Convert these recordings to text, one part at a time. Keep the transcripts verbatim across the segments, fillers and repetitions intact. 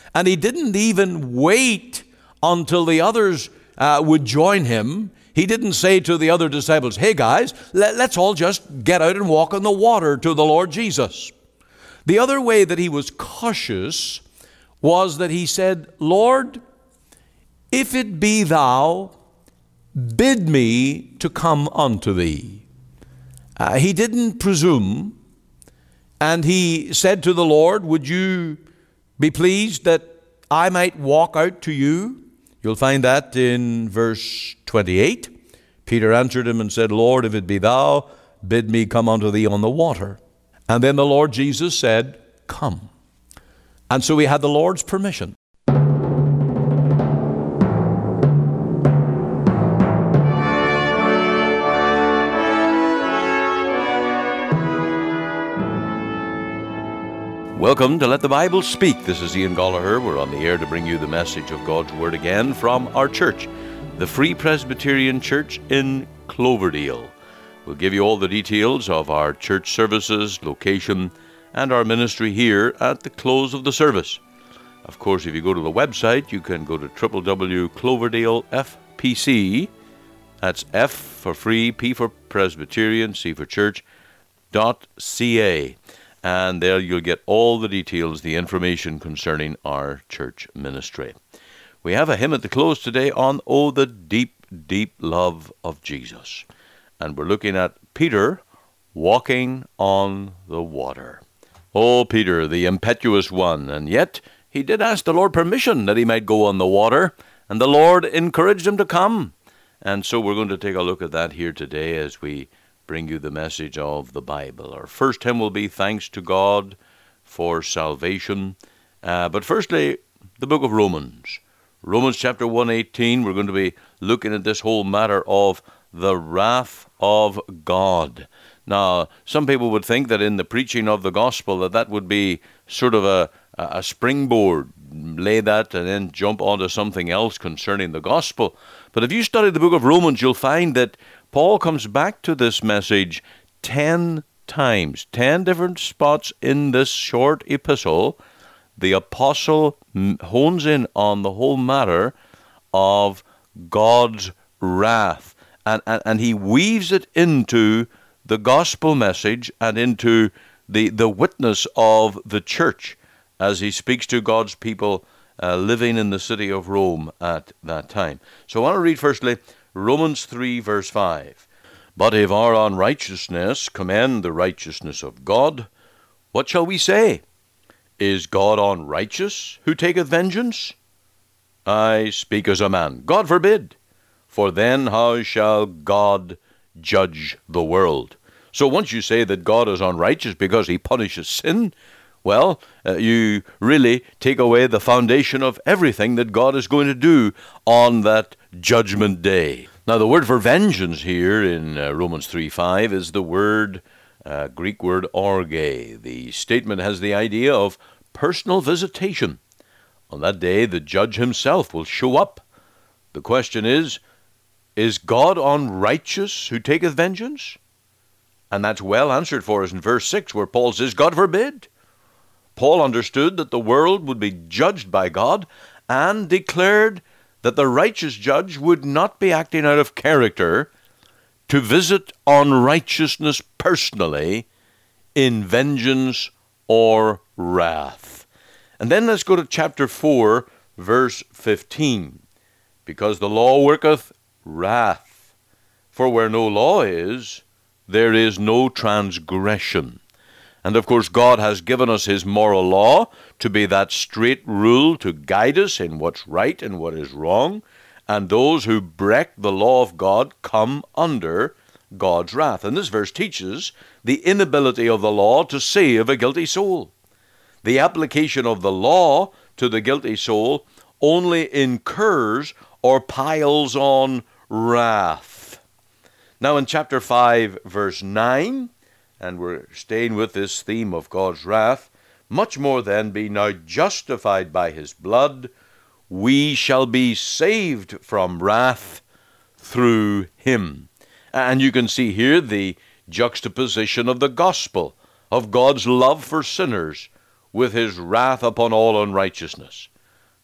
And he didn't even wait until the others uh, would join him. He didn't say to the other disciples, hey guys, let, let's all just get out and walk on the water to the Lord Jesus. The other way that he was cautious was that he said, Lord, if it be thou, bid me to come unto thee. Uh, he didn't presume, and he said to the Lord, would you be pleased that I might walk out to you? You'll find that in verse twenty-eight. Peter answered him and said, Lord, if it be thou, bid me come unto thee on the water. And then the Lord Jesus said, come. And so he had the Lord's permission. Welcome to Let the Bible Speak. This is Ian Gollaher. We're on the air to bring you the message of God's Word again from our church, the Free Presbyterian Church in Cloverdale. We'll give you all the details of our church services, location, and our ministry here at the close of the service. Of course, if you go to the website, you can go to w w w dot cloverdale f p c, that's F for free, P for Presbyterian, C for church, dot C A. And there you'll get all the details, the information concerning our church ministry. We have a hymn at the close today on Oh, the Deep, Deep Love of Jesus. And we're looking at Peter walking on the water. Oh, Peter, the impetuous one. And yet he did ask the Lord permission that he might go on the water, and the Lord encouraged him to come. And so we're going to take a look at that here today as we bring you the message of the Bible. Our first hymn will be Thanks to God for Salvation. Uh, but firstly, the book of Romans. Romans chapter one eighteen, we're going to be looking at this whole matter of the wrath of God. Now, some people would think that in the preaching of the gospel that that would be sort of a, a springboard, lay that and then jump onto something else concerning the gospel. But if you study the book of Romans, you'll find that Paul comes back to this message ten times, ten different spots in this short epistle. The apostle hones in on the whole matter of God's wrath, and, and, and he weaves it into the gospel message and into the, the witness of the church as he speaks to God's people uh, living in the city of Rome at that time. So I want to read firstly Romans three, verse five. But if our unrighteousness commend the righteousness of God, what shall we say? Is God unrighteous, who taketh vengeance? I speak as a man. God forbid. For then how shall God judge the world? So once you say that God is unrighteous because he punishes sin, well, uh, you really take away the foundation of everything that God is going to do on that judgment day. Now, the word for vengeance here in uh, Romans three five is the word, uh, Greek word orge. The statement has the idea of personal visitation. On that day, the judge himself will show up. The question is, is God unrighteous who taketh vengeance? And that's well answered for us in verse six, where Paul says, God forbid. Paul understood that the world would be judged by God and declared that the righteous judge would not be acting out of character to visit unrighteousness personally in vengeance or wrath. And then let's go to chapter four, verse fifteen. Because the law worketh wrath, for where no law is, there is no transgression. And of course, God has given us his moral law to be that straight rule to guide us in what's right and what is wrong. And those who break the law of God come under God's wrath. And this verse teaches the inability of the law to save a guilty soul. The application of the law to the guilty soul only incurs or piles on wrath. Now in chapter five, verse nine, and we're staying with this theme of God's wrath, much more then be now justified by his blood, we shall be saved from wrath through him. And you can see here the juxtaposition of the gospel, of God's love for sinners with his wrath upon all unrighteousness.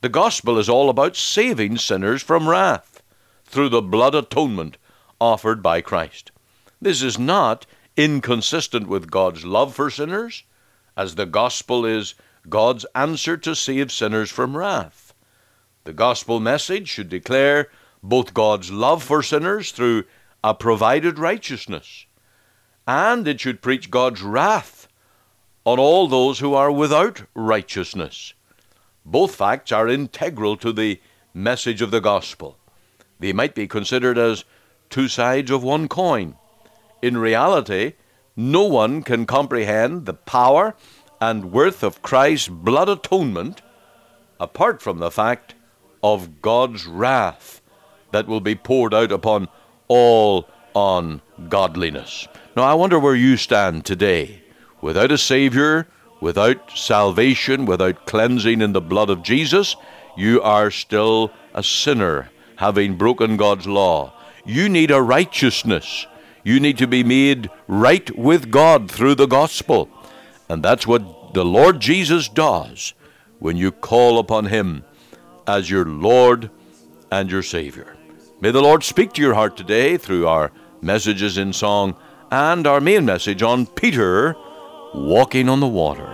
The gospel is all about saving sinners from wrath through the blood atonement offered by Christ. This is not inconsistent with God's love for sinners, as the gospel is God's answer to save sinners from wrath. The gospel message should declare both God's love for sinners through a provided righteousness, and it should preach God's wrath on all those who are without righteousness. Both facts are integral to the message of the gospel. They might be considered as two sides of one coin. In reality, no one can comprehend the power and worth of Christ's blood atonement apart from the fact of God's wrath that will be poured out upon all ungodliness. Now, I wonder where you stand today. Without a Savior, without salvation, without cleansing in the blood of Jesus, you are still a sinner, having broken God's law. You need a righteousness. You need to be made right with God through the gospel. And that's what the Lord Jesus does when you call upon Him as your Lord and your Savior. May the Lord speak to your heart today through our messages in song and our main message on Peter walking on the water.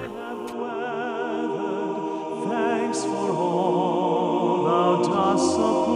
Thanks for all thou dost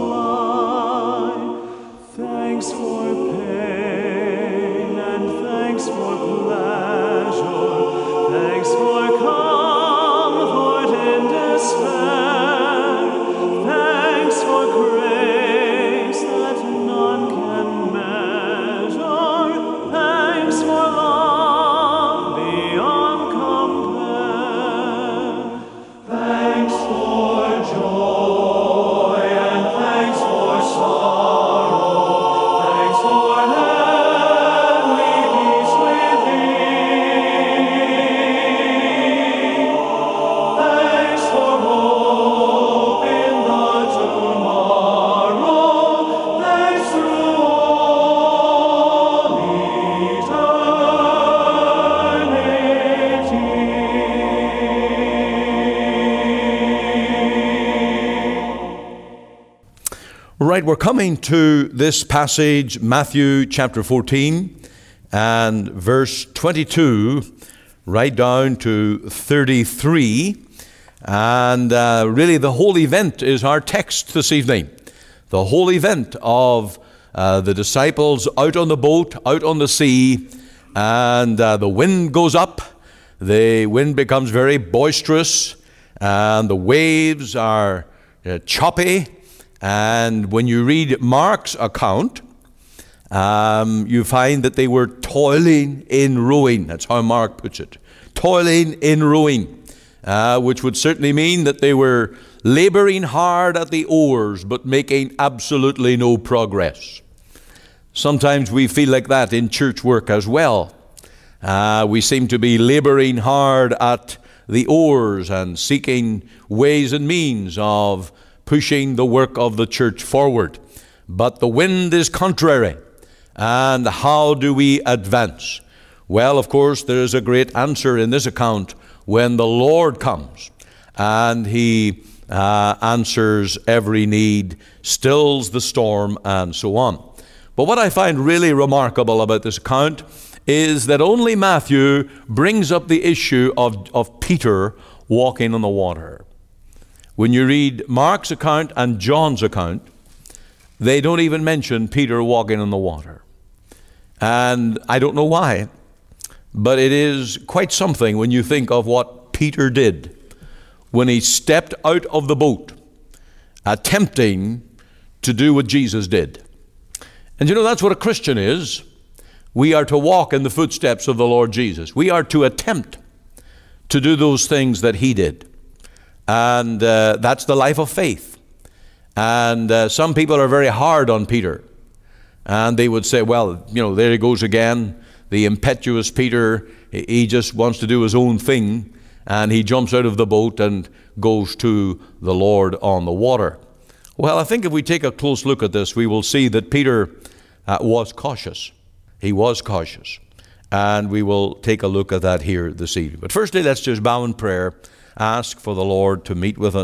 supply. Thanks for pain and thanks for pleasure. Thanks for comfort in despair. Thanks for grace that none can measure. Thanks for love beyond compare. Thanks for joy and thanks for sorrow. Thanks for heavenly peace within. Thanks for hope in the tomorrow. Thanks through all Right, we're coming to this passage, Matthew chapter fourteen and verse twenty-two, right down to thirty-three. And uh, really the whole event is our text this evening. The whole event of uh, the disciples out on the boat, out on the sea, and uh, the wind goes up. The wind becomes very boisterous, and the waves are uh, choppy. And when you read Mark's account, um, you find that they were toiling in rowing. That's how Mark puts it. Toiling in rowing, uh, which would certainly mean that they were laboring hard at the oars, but making absolutely no progress. Sometimes we feel like that in church work as well. Uh, we seem to be laboring hard at the oars and seeking ways and means of pushing the work of the church forward. But the wind is contrary. And how do we advance? Well, of course, there is a great answer in this account when the Lord comes and He uh, answers every need, stills the storm, and so on. But what I find really remarkable about this account is that only Matthew brings up the issue of, of Peter walking on the water. When you read Mark's account and John's account, they don't even mention Peter walking on the water. And I don't know why, but it is quite something when you think of what Peter did when he stepped out of the boat, attempting to do what Jesus did. And you know, that's what a Christian is. We are to walk in the footsteps of the Lord Jesus. We are to attempt to do those things that He did. And uh, that's the life of faith. And uh, some people are very hard on Peter. And they would say, well, you know, there he goes again. The impetuous Peter, he just wants to do his own thing. And he jumps out of the boat and goes to the Lord on the water. Well, I think if we take a close look at this, we will see that Peter uh, was cautious. He was cautious. And we will take a look at that here this evening. But firstly, let's just bow in prayer. Ask for the Lord to meet with us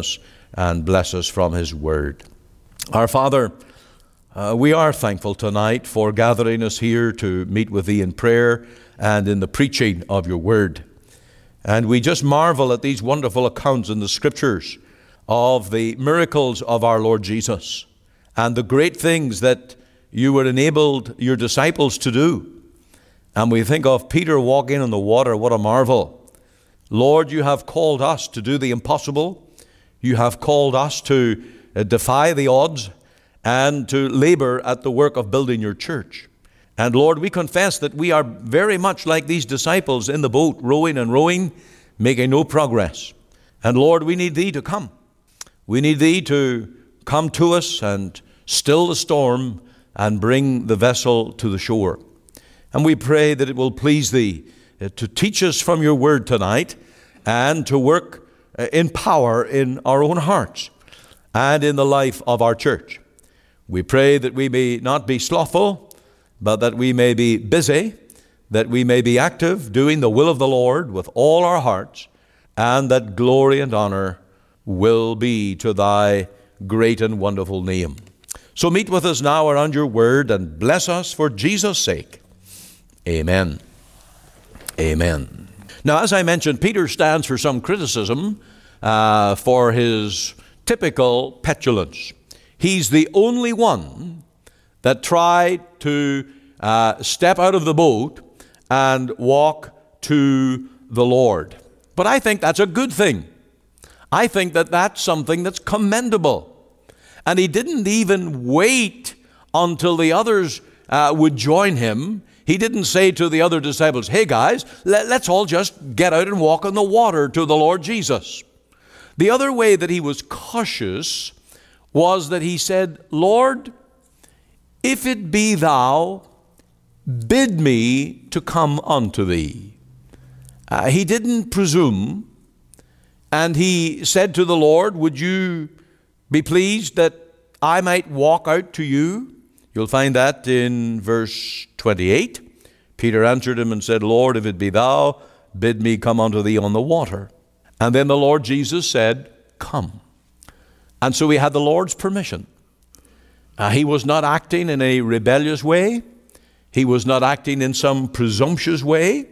and bless us from his word. Our Father, uh, we are thankful tonight for gathering us here to meet with thee in prayer and in the preaching of your word. And we just marvel at these wonderful accounts in the scriptures of the miracles of our Lord Jesus and the great things that you were enabled your disciples to do. And we think of Peter walking on the water. What a marvel. Lord, you have called us to do the impossible. You have called us to uh, defy the odds and to labor at the work of building your church. And Lord, we confess that we are very much like these disciples in the boat, rowing and rowing, making no progress. And Lord, we need thee to come. We need thee to come to us and still the storm and bring the vessel to the shore. And we pray that it will please thee to teach us from your word tonight and to work in power in our own hearts and in the life of our church. We pray that we may not be slothful, but that we may be busy, that we may be active, doing the will of the Lord with all our hearts, and that glory and honor will be to thy great and wonderful name. So meet with us now around your word and bless us for Jesus' sake. Amen. Amen. Now, as I mentioned, Peter stands for some criticism uh, for his typical petulance. He's the only one that tried to uh, step out of the boat and walk to the Lord. But I think that's a good thing. I think that that's something that's commendable. And he didn't even wait until the others uh, would join him. He didn't say to the other disciples, hey guys, let, let's all just get out and walk on the water to the Lord Jesus. The other way that he was cautious was that he said, Lord, if it be thou, bid me to come unto thee. Uh, he didn't presume, and he said to the Lord, would you be pleased that I might walk out to you? You'll find that in verse twenty-eight. Peter answered him and said, Lord, if it be thou, bid me come unto thee on the water. And then the Lord Jesus said, come. And so he had the Lord's permission. Uh, he was not acting in a rebellious way. He was not acting in some presumptuous way,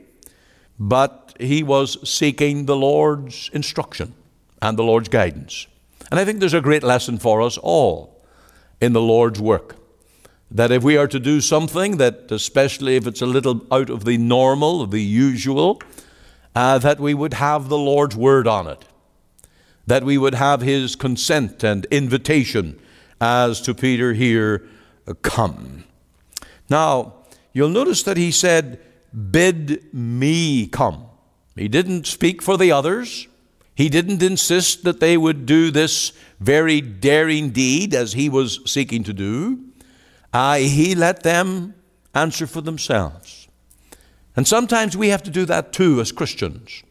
but he was seeking the Lord's instruction and the Lord's guidance. And I think there's a great lesson for us all in the Lord's work, that if we are to do something that, especially if it's a little out of the normal, of the usual, uh, that we would have the Lord's word on it, that we would have his consent and invitation, as to Peter here, come. Now, you'll notice that he said, bid me come. He didn't speak for the others. He didn't insist that they would do this very daring deed as he was seeking to do. Uh, he let them answer for themselves. And sometimes we have to do that too as Christians.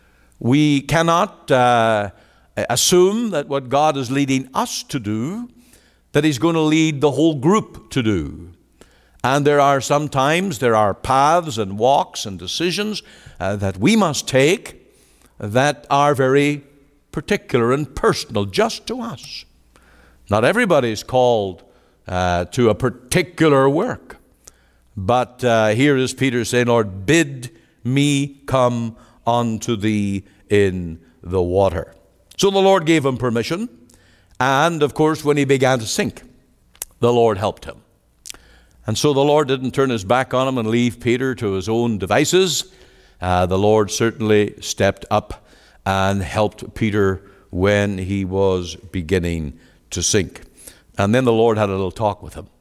We cannot uh, assume that what God is leading us to do, that he's going to lead the whole group to do. And there are sometimes, there are paths and walks and decisions uh, that we must take that are very particular and personal, just to us. Not everybody's called uh, to a particular work. But uh, here is Peter saying, Lord, bid me come unto thee in the water. So the Lord gave him permission. And, of course, when he began to sink, the Lord helped him. And so the Lord didn't turn his back on him and leave Peter to his own devices. Uh, the Lord certainly stepped up and helped Peter when he was beginning to sink. And then the Lord had a little talk with him.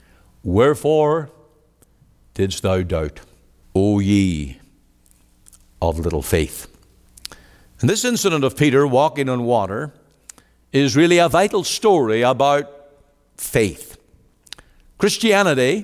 Wherefore didst thou doubt, O ye of little faith? And this incident of Peter walking on water is really a vital story about faith. Christianity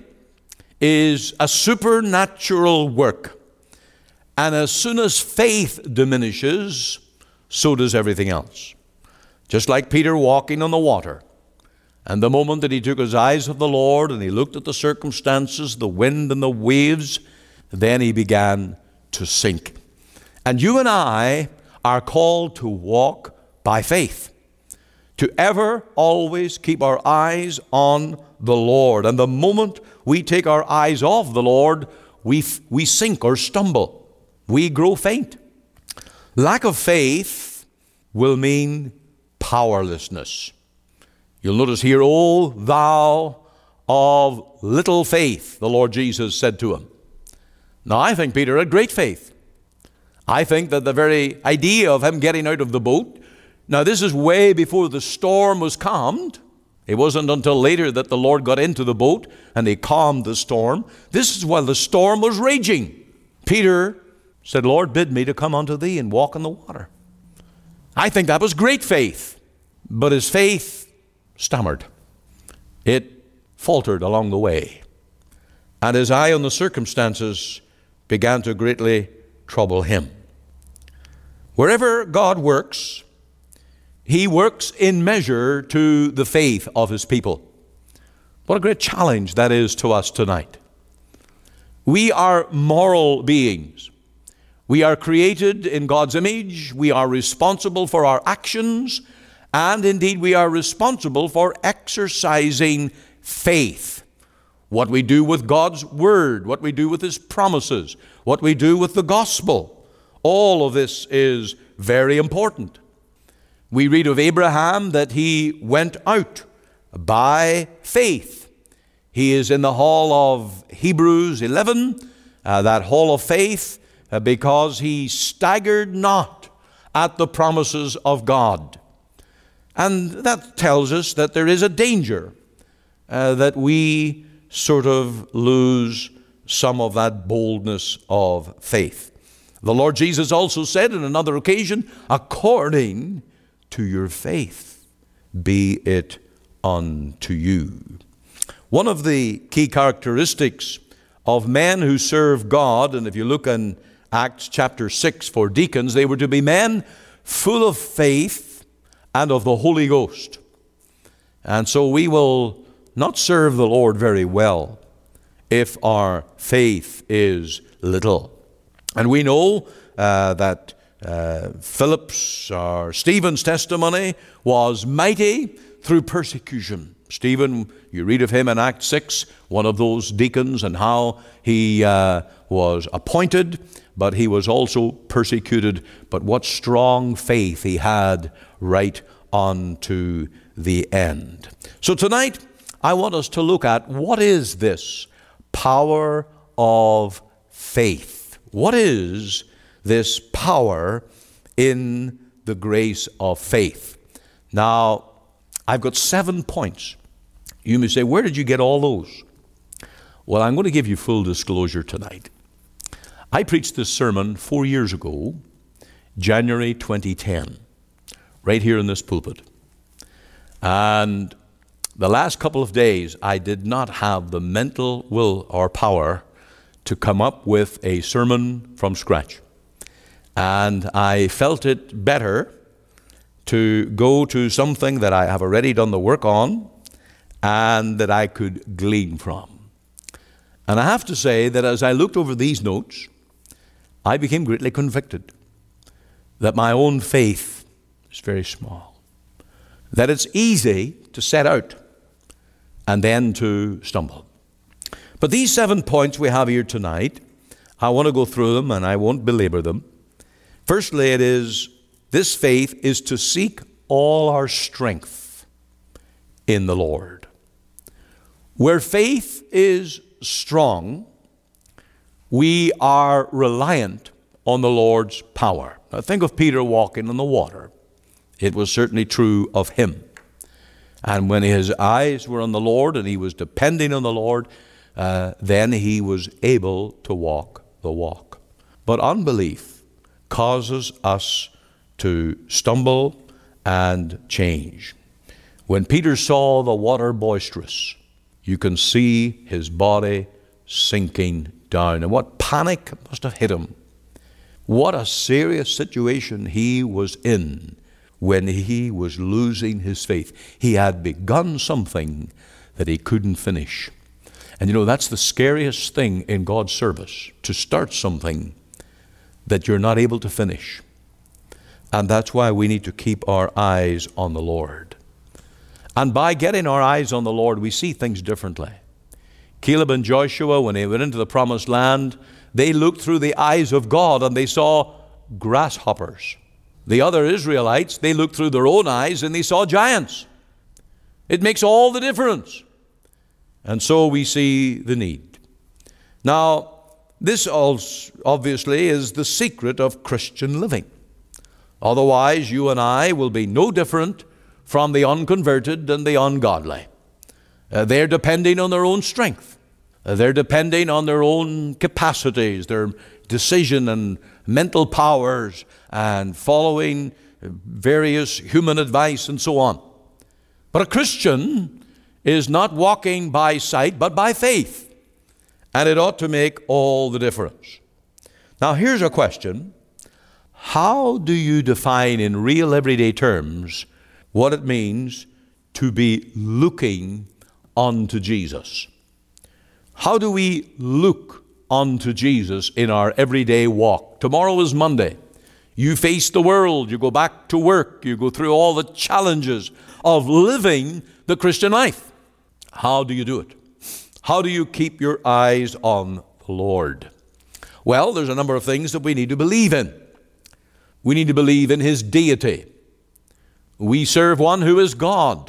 is a supernatural work. And as soon as faith diminishes, so does everything else. Just like Peter walking on the water. And the moment that he took his eyes off the Lord and he looked at the circumstances, the wind and the waves, then he began to sink. And you and I are called to walk by faith. to ever, always keep our eyes on the Lord. And the moment we take our eyes off the Lord, we, we sink or stumble. We grow faint. Lack of faith will mean powerlessness. You'll notice here, "O thou of little faith," the Lord Jesus said to him. Now, I think Peter had great faith. I think that the very idea of him getting out of the boat, now this is way before the storm was calmed. It wasn't until later that the Lord got into the boat and he calmed the storm. This is while the storm was raging. Peter said, "Lord, bid me to come unto thee and walk in the water." I think that was great faith. But his faith stammered. It faltered along the way. And his eye on the circumstances began to greatly trouble him. Wherever God works, he works in measure to the faith of his people. What a great challenge that is to us tonight. We are moral beings. We are created in God's image. We are responsible for our actions. And indeed, we are responsible for exercising faith. What we do with God's word, what we do with his promises, what we do with the gospel. All of this is very important. We read of Abraham that he went out by faith. He is in the hall of Hebrews eleven, uh, that hall of faith, uh, because he staggered not at the promises of God. And that tells us that there is a danger uh, that we sort of lose some of that boldness of faith. The Lord Jesus also said on another occasion, "According to your faith be it unto you." One of the key characteristics of men who serve God, and if you look in Acts chapter six for deacons, they were to be men full of faith and of the Holy Ghost. And so we will not serve the Lord very well if our faith is little. And we know uh, that uh, Philip's or Stephen's testimony was mighty through persecution. Stephen, you read of him in Acts six, one of those deacons, and how he uh, was appointed, but he was also persecuted. But what strong faith he had right on to the end. So tonight, I want us to look at what is this power of faith. What is this power in the grace of faith? Now, I've got seven points. You may say, where did you get all those? Well, I'm going to give you full disclosure tonight. I preached this sermon four years ago, January twenty ten, right here in this pulpit. And the last couple of days, I did not have the mental will or power to come up with a sermon from scratch. And I felt it better to go to something that I have already done the work on and that I could glean from. And I have to say that as I looked over these notes, I became greatly convicted that my own faith is very small. That it's easy to set out and then to stumble. But these seven points we have here tonight, I want to go through them and I won't belabor them. Firstly, it is, this faith is to seek all our strength in the Lord. Where faith is strong, we are reliant on the Lord's power. Now think of Peter walking on the water. It was certainly true of him. And when his eyes were on the Lord and he was depending on the Lord, uh, then he was able to walk the walk. But unbelief causes us to stumble and change. When Peter saw the water boisterous, you can see his body sinking down. And what panic must have hit him. What a serious situation he was in when he was losing his faith. He had begun something that he couldn't finish. And you know, that's the scariest thing in God's service, to start something that you're not able to finish. And that's why we need to keep our eyes on the Lord. And by getting our eyes on the Lord, we see things differently. Caleb and Joshua, when they went into the promised land, they looked through the eyes of God and they saw grasshoppers. The other Israelites, they looked through their own eyes and they saw giants. It makes all the difference. And so we see the need. Now, this also obviously is the secret of Christian living. Otherwise, you and I will be no different from the unconverted and the ungodly. Uh, they're depending on their own strength. Uh, they're depending on their own capacities, their decision and mental powers, and following various human advice and so on. But a Christian is not walking by sight, but by faith. And it ought to make all the difference. Now, here's a question. How do you define in real everyday terms what it means to be looking unto Jesus? How do we look unto Jesus in our everyday walk? Tomorrow is Monday. You face the world. You go back to work. You go through all the challenges of living the Christian life. How do you do it? How do you keep your eyes on the Lord? Well, there's a number of things that we need to believe in. We need to believe in His deity. We serve one who is God.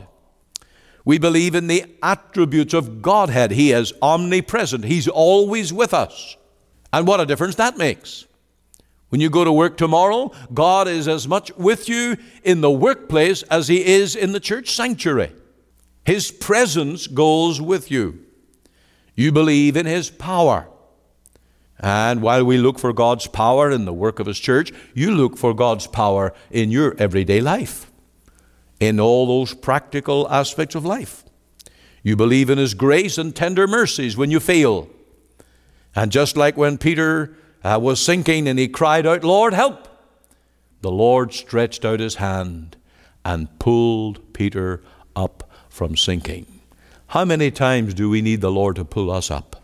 We believe in the attributes of Godhead. He is omnipresent. He's always with us. And what a difference that makes. When you go to work tomorrow, God is as much with you in the workplace as He is in the church sanctuary. His presence goes with you. You believe in His power. And while we look for God's power in the work of His church, you look for God's power in your everyday life, in all those practical aspects of life. You believe in His grace and tender mercies when you fail. And just like when Peter uh, was sinking and he cried out, "Lord, help!" the Lord stretched out His hand and pulled Peter up from sinking. How many times do we need the Lord to pull us up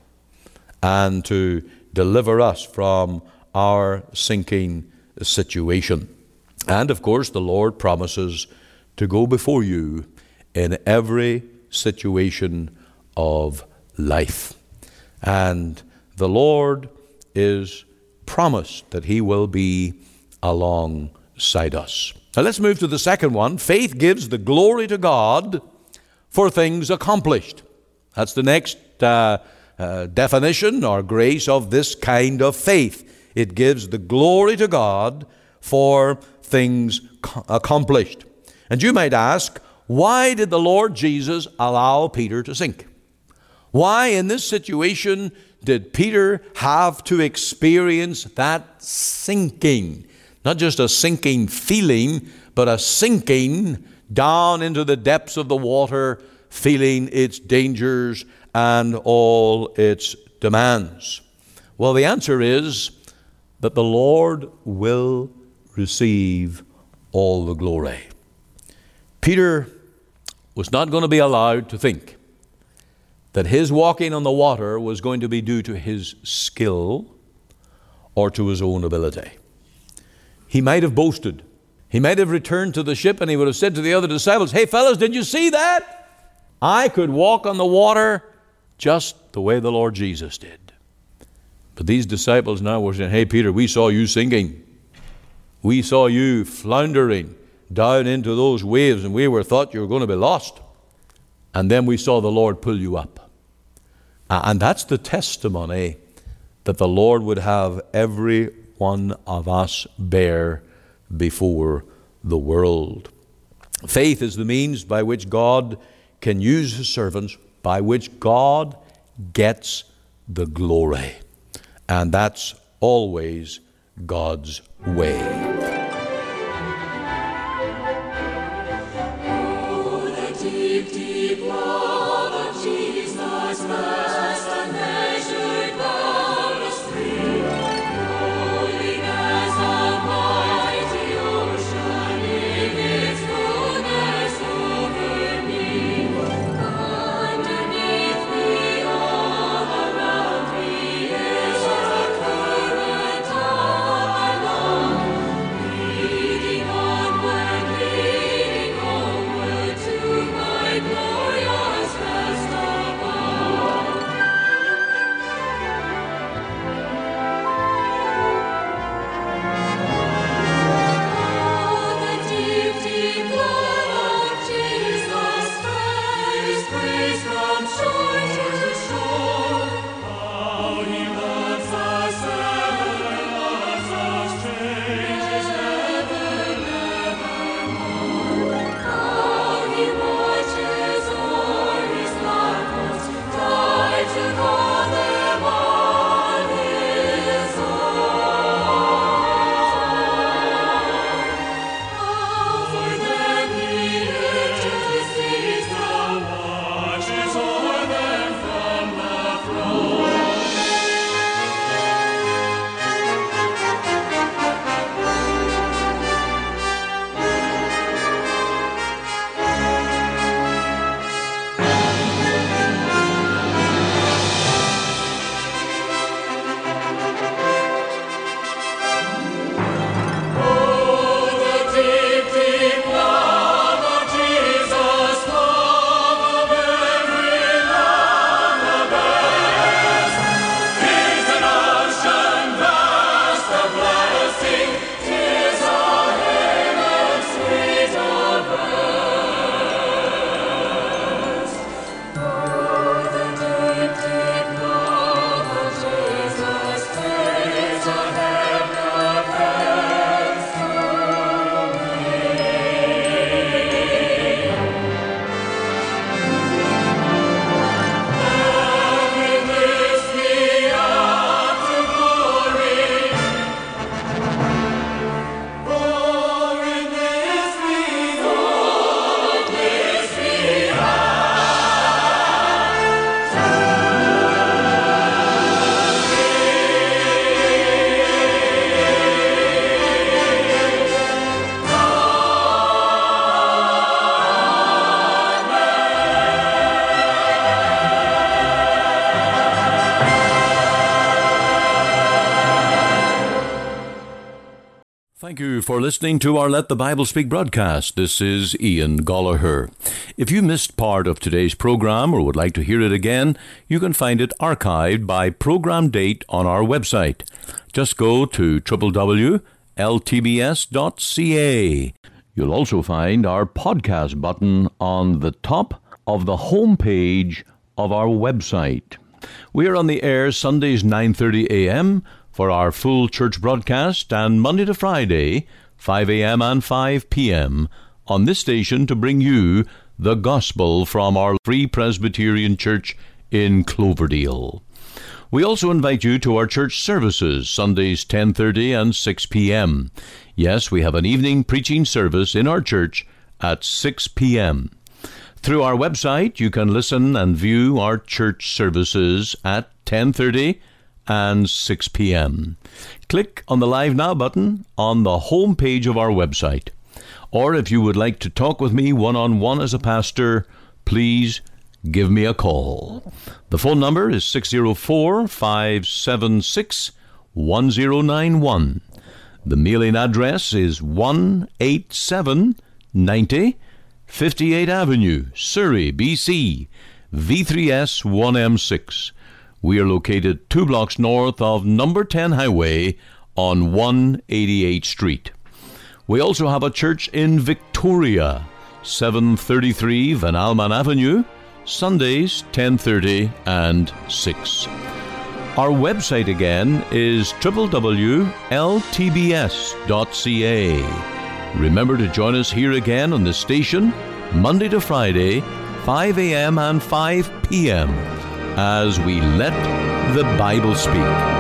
and to deliver us from our sinking situation? And of course, the Lord promises to go before you in every situation of life. And the Lord is promised that He will be alongside us. Now let's move to the second one. Faith gives the glory to God for things accomplished. That's the next uh, uh, definition or grace of this kind of faith. It gives the glory to God for things co- accomplished. And you might ask, why did the Lord Jesus allow Peter to sink? Why in this situation did Peter have to experience that sinking? Not just a sinking feeling, but a sinking down into the depths of the water, feeling its dangers and all its demands. Well, the answer is that the Lord will receive all the glory. Peter was not going to be allowed to think that his walking on the water was going to be due to his skill or to his own ability. He might have boasted. He might have returned to the ship and he would have said to the other disciples, "Hey fellas, did you see that? I could walk on the water just the way the Lord Jesus did." But these disciples now were saying, "Hey Peter, we saw you sinking. We saw you floundering down into those waves and we were thought you were going to be lost. And then we saw the Lord pull you up." And that's the testimony that the Lord would have every one of us bear before the world. Faith is the means by which God can use His servants, by which God gets the glory. And that's always God's way. Thank you for listening to our Let the Bible Speak broadcast. This is Ian Gollaher. If you missed part of today's program or would like to hear it again, you can find it archived by program date on our website. Just go to w w w dot l t b s dot c a. You'll also find our podcast button on the top of the home page of our website. We are on the air Sundays nine thirty a m for our full church broadcast, and Monday to Friday, five a m and five p m on this station to bring you the gospel from our Free Presbyterian Church in Cloverdale. We also invite you to our church services, Sundays ten thirty and six p m Yes, we have an evening preaching service in our church at six p m Through our website, you can listen and view our church services at ten thirty and six p m Click on the Live Now button on the home page of our website. Or if you would like to talk with me one-on-one as a pastor, please give me a call. The phone number is six oh four, five seven six, one oh nine one. The mailing address is one eighty-seven ninety fifty-eighth Avenue, Surrey, B C, V three S one M six. We are located two blocks north of number ten Highway on one eighty-eighth Street. We also have a church in Victoria, seven thirty-three Van Alman Avenue, Sundays ten thirty and six. Our website again is w w w dot l t b s dot c a. Remember to join us here again on the station, Monday to Friday, five a m and five p m as we let the Bible speak.